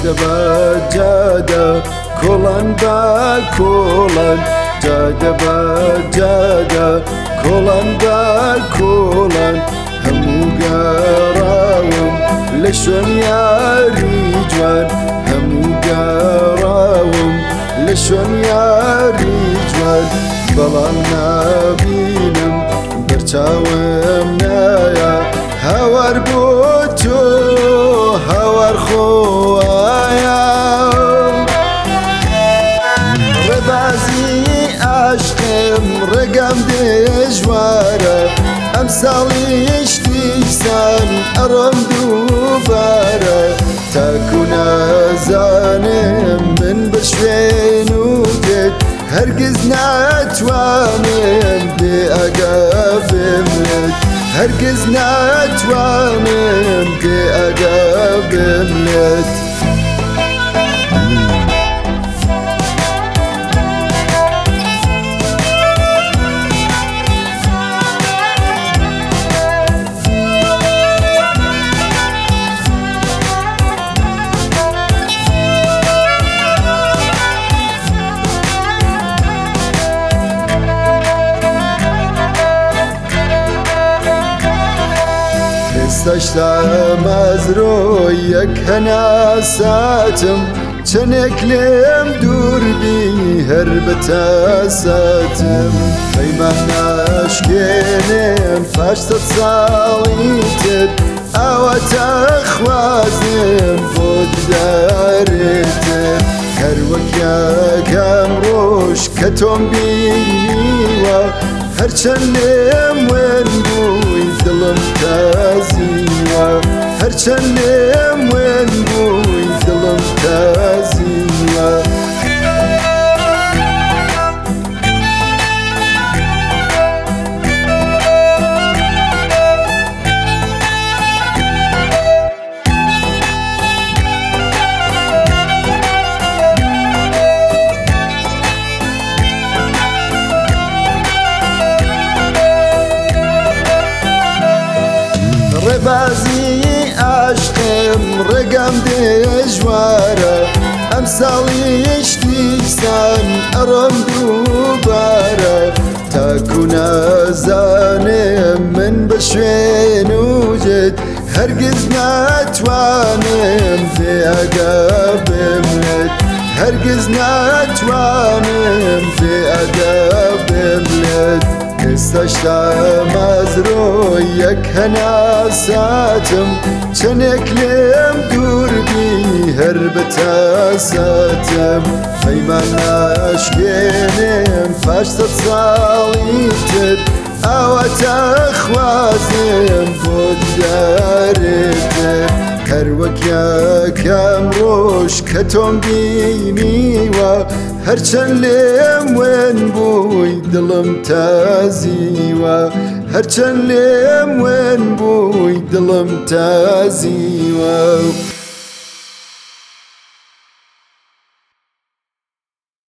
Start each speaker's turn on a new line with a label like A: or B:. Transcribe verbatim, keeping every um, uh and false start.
A: جادە بە جادە کۆڵان بە کۆڵان جادە بە جادە کۆڵان بە کۆڵان هەموو گەڕاوم لە شوێن یاری جوان هەموو گەڕاوم لە شوێن یاری جوان بەڵام نابینم بەرچاوم نایە هاوار بۆ تۆ هاوار خۆیە ڕێبازی عاشقم ڕێگەم دێژوارە ئەم ساڵیشتی سان ئەڕۆم دووبارە تاکو نازانم من بە شوێن و دێت هەرگیز ناتوانم بێ ئەگە بمرێت هەرگیز ناتوانم بێ ئەگە بمرێت سەشتا مەزرۆی یەک هەناساتم چەندێک لێم دووربی هەر بەتەساتم پەیمان ناشکێنێم پاش سەد ساڵی تر ئاواتە خوازم بۆ دیدارێتر هەر وەک یەکەم ڕۆژ کە تۆم بینیوە هەرچەند لێم وێن بووی دڵم تازیوە هەرچەند لێم وێن بووی دڵم تازیوە ڕێبازی عاشقم ڕێگەم دێژوارە ئەم ساڵیشتی سان ئەڕۆم دووبارە تاکو نازانم من بە شوێن و جێت هەرگیز ناتوانم بێ ئەگە بمرێت هەرگیز ناتوانم بێ ئەگە بمرێت ئێستاشتا مەزرۆی یەک هەناساتم چەندێک لێم دووربی هەر بەتەساتم پەیمان ناشکێنێم پاش سەد ساڵی تر ئاواتە خوازم بۆ دیدارێتر هەر وەک یەکەم ڕۆژ کە تۆم بینیوە هەرچەند لێم وێن بووی دڵم تازیوە هەرچەند لێم وێن بووی دڵم تازیوە